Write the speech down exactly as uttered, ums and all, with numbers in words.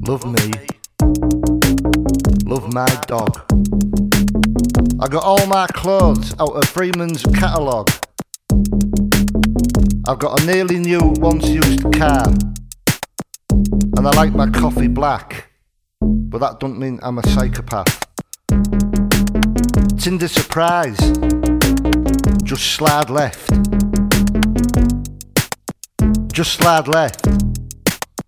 Love me. Love my dog. I got all my clothes out of Freeman's catalogue. I've got a nearly new once used car. And I like my coffee black. But that don't mean I'm a psychopath. Tinder surprise. Just slide left. Just slide left.